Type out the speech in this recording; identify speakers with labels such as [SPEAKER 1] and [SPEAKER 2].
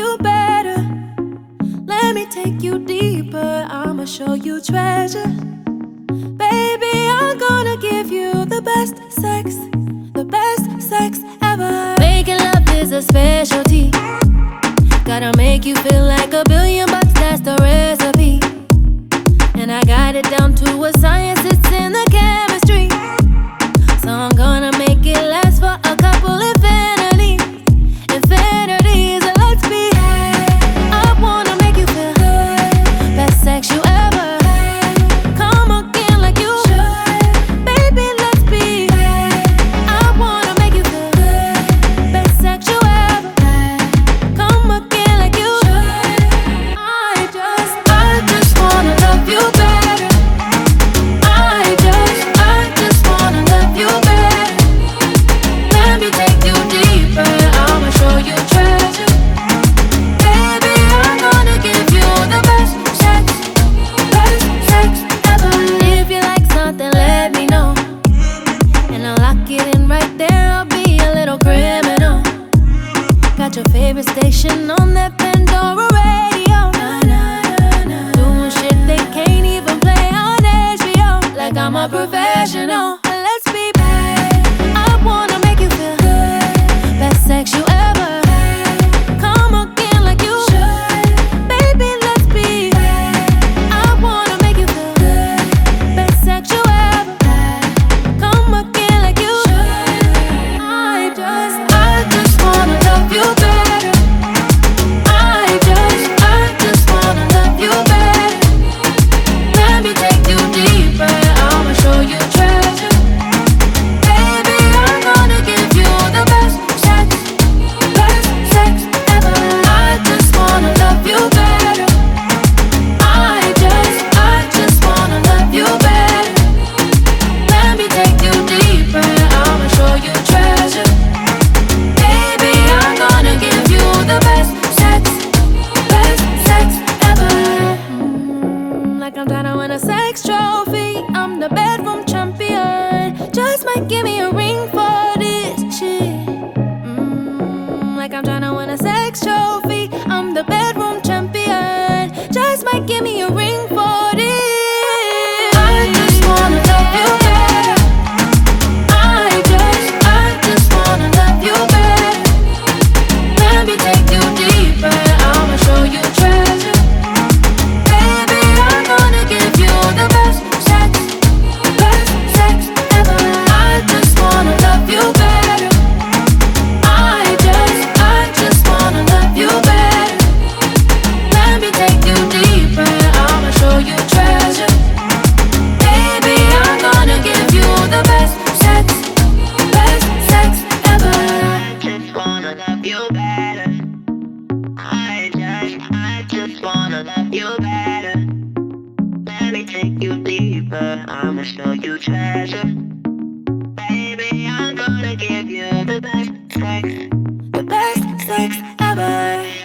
[SPEAKER 1] you better. Let me take you deeper. I'ma show you treasure. Baby, I'm gonna give you the best sex ever. Making love is a specialty. Gotta make you feel like $1 billion, that's the recipe. And I got it down to a science, it's in the chemistry. So I'm gonna make it last for a couple infinities. Let's be. I wanna make you feel best sex you ever. Come again like you should. Baby, let's be. I wanna make you feel best sex you ever. Come again like you should. I just wanna love you better. I just wanna love you better. Let me take you deeper. I'ma show you treasure. Baby, I'm gonna give you the best sex ever. If you like something, let me know, and I'll lock it in right there. I'll be a little criminal. Got your favorite station on that Pandora radio. Doing shit they can't even play on HBO. Like I'm a professional. Let's be bad. I wanna make you feel best sex you ever. Come again like you should. Baby, let's be. I wanna make you feel best sex you ever. Come again like you should. I just wanna love you better. I just wanna love you better. Let me take you deeper. I'ma show you treasure. Baby, I'm gonna give you the best sex ever. I just wanna love you better. I just wanna love you better. Let me take you deeper. I'ma show you treasure. Baby, I'm gonna give you the best sex ever. Like I'm tryna win a sex trophy. I'm the bedroom champion. Just might give me a ring for this shit. Like I'm tryna win a sex trophy. I'm the bedroom champion. Just might give me a ring for this. I just wanna love you better. I just wanna love you better. Let me take you deeper. I'ma show you treasure. Baby, I'm gonna give you the best sex ever. I just wanna love you better. I just wanna love you better. Let me take you deeper. I'ma show you treasure. Baby, I'm gonna give you the best sex ever.
[SPEAKER 2] I just wanna love you better. I just wanna love you better. Let me take you deeper. I'ma show you treasure. Baby, I'm gonna give you the best sex
[SPEAKER 1] The best sex ever.